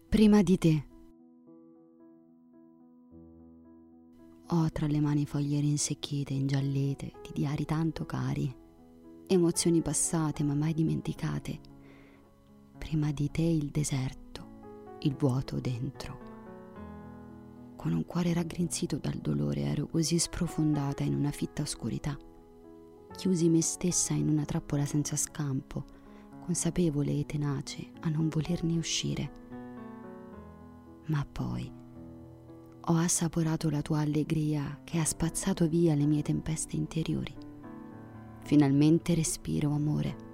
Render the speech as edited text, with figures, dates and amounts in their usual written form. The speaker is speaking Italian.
Prima di te. Ho tra le mani foglie rinsecchite, ingiallite, di diari tanto cari, emozioni passate ma mai dimenticate. Prima di te il deserto, il vuoto dentro. Con un cuore raggrinzito dal dolore ero così sprofondata in una fitta oscurità. Chiusi me stessa in una trappola senza scampo, consapevole e tenace a non volerne uscire. Ma poi ho assaporato la tua allegria che ha spazzato via le mie tempeste interiori. Finalmente respiro, amore.